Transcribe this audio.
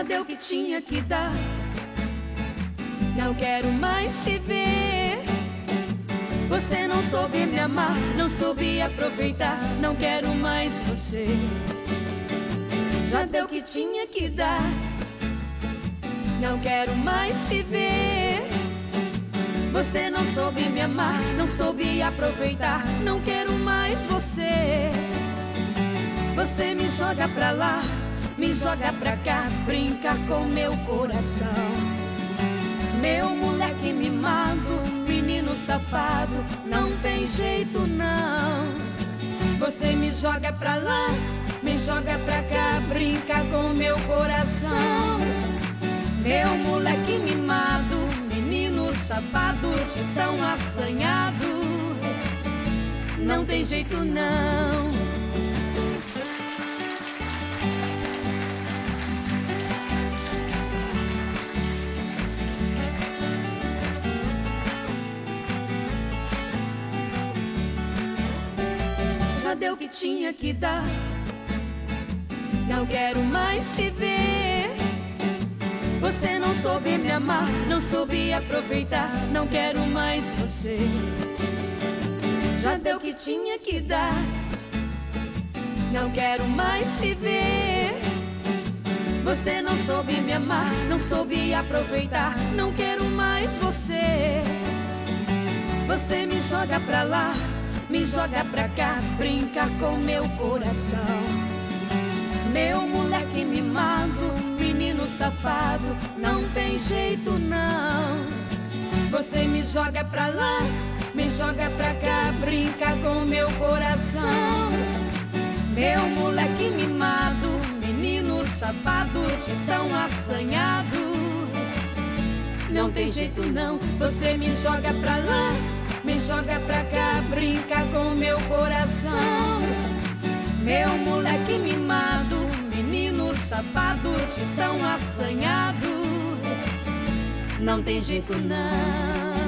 deu o que tinha que dar. Não quero mais te ver. Você não soube me amar, não soube aproveitar. Não quero mais você. Já deu o que tinha que dar. Não quero mais te ver. Você não soube me amar, não soube aproveitar. Não quero mais você. Você me joga pra lá, me joga pra cá, brinca com meu coração. Meu moleque mimado, menino safado, não tem jeito não. Você me joga pra lá, me joga pra cá, brinca com meu coração. Meu moleque mimado, menino safado, de tão assanhado, não tem jeito não. Já deu o que tinha que dar. Não quero mais te ver. Você não soube me amar, não soube aproveitar. Não quero mais você. Já deu o que tinha que dar. Não quero mais te ver. Você não soube me amar, não soube aproveitar. Não quero mais você. Você me joga pra lá, me joga pra cá, brinca com meu coração. Meu moleque mimado, menino safado, não tem jeito não. Você me joga pra lá, me joga pra cá, brinca com meu coração. Meu moleque mimado, menino safado, de tão assanhado, não tem jeito não. Você me joga pra lá, me joga pra cá, brinca com meu coração. Meu moleque mimado, menino safado, de tão assanhado, não tem jeito não.